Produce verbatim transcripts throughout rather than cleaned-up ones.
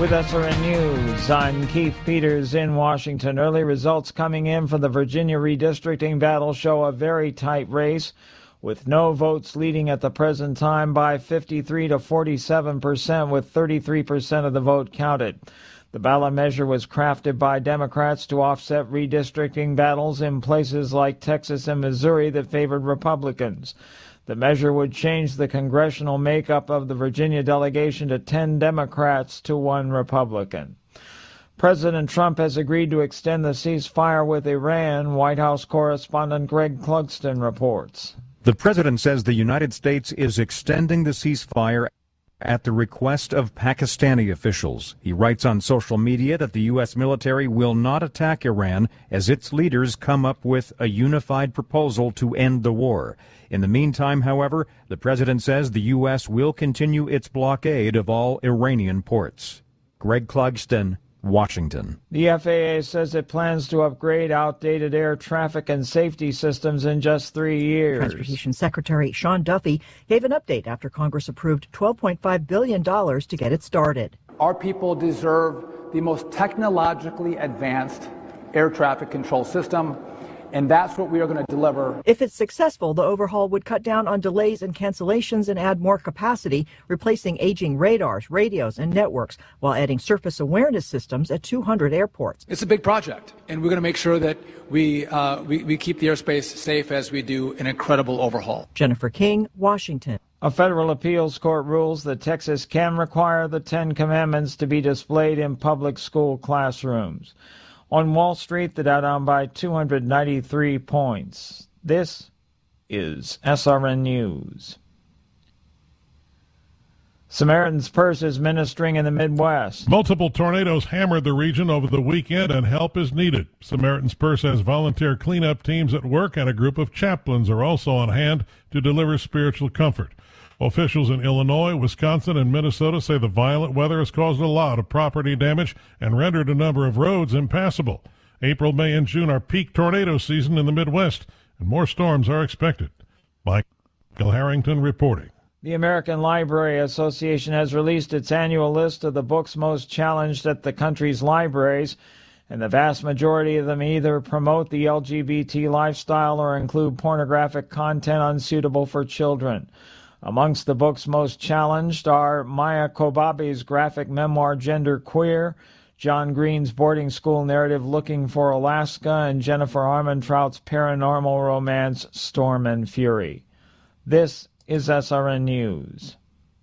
With S R N News, I'm Keith Peters in Washington. Early results coming in for the Virginia redistricting battle show a very tight race, with no votes leading at the present time by fifty-three to forty-seven percent, with thirty-three percent of the vote counted. The ballot measure was crafted by Democrats to offset redistricting battles in places like Texas and Missouri that favored Republicans. The measure would change the congressional makeup of the Virginia delegation to ten Democrats to one Republican. President Trump has agreed to extend the ceasefire with Iran, White House correspondent Greg Clugston reports. The president says the United States is extending the ceasefire at the request of Pakistani officials. He writes on social media that the U S military will not attack Iran as its leaders come up with a unified proposal to end the war. In the meantime, however, the president says the U S will continue its blockade of all Iranian ports. Greg Clugston, Washington. The F A A says it plans to upgrade outdated air traffic and safety systems in just three years. Transportation Secretary Sean Duffy gave an update after Congress approved twelve point five billion dollars to get it started. Our people deserve the most technologically advanced air traffic control system, and that's what we are going to deliver. If it's successful, the overhaul would cut down on delays and cancellations and add more capacity, replacing aging radars, radios, and networks, while adding surface awareness systems at two hundred airports. It's a big project, and we're going to make sure that we, uh, we, we keep the airspace safe as we do an incredible overhaul. Jennifer King, Washington. A federal appeals court rules that Texas can require the Ten Commandments to be displayed in public school classrooms. On Wall Street, the Dow down by two hundred ninety-three points. This is S R N News. Samaritan's Purse is ministering in the Midwest. Multiple tornadoes hammered the region over the weekend, and help is needed. Samaritan's Purse has volunteer cleanup teams at work, and a group of chaplains are also on hand to deliver spiritual comfort. Officials in Illinois, Wisconsin, and Minnesota say the violent weather has caused a lot of property damage and rendered a number of roads impassable. April, May, and June are peak tornado season in the Midwest, and more storms are expected. Michael Harrington reporting. The American Library Association has released its annual list of the books most challenged at the country's libraries, and the vast majority of them either promote the L G B T lifestyle or include pornographic content unsuitable for children. Amongst the books most challenged are Maya Kobabe's graphic memoir Gender Queer, John Green's boarding school narrative Looking for Alaska, and Jennifer Armentrout's paranormal romance Storm and Fury. This is S R N News.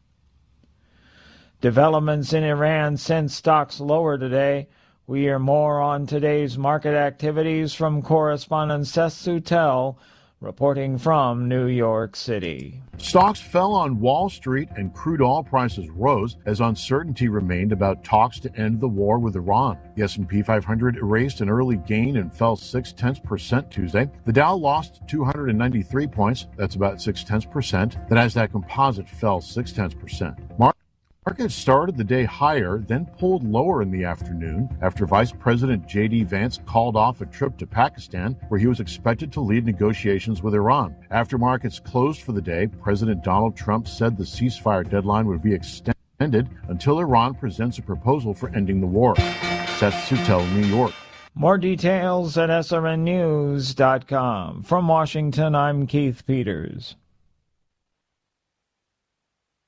Developments in Iran sent stocks lower today. We hear more on today's market activities from correspondent Seth Sutel, reporting from New York City. Stocks fell on Wall Street and crude oil prices rose as uncertainty remained about talks to end the war with Iran. The S and P five hundred erased an early gain and fell six-tenths percent Tuesday. The Dow lost two hundred ninety-three points. That's about six-tenths percent. The Nasdaq Composite fell six-tenths percent. Mar- Markets started the day higher, then pulled lower in the afternoon after Vice President J D Vance called off a trip to Pakistan, where he was expected to lead negotiations with Iran. After markets closed for the day, President Donald Trump said the ceasefire deadline would be extended until Iran presents a proposal for ending the war. Seth Sutel, New York. More details at S R N news dot com. From Washington, I'm Keith Peters.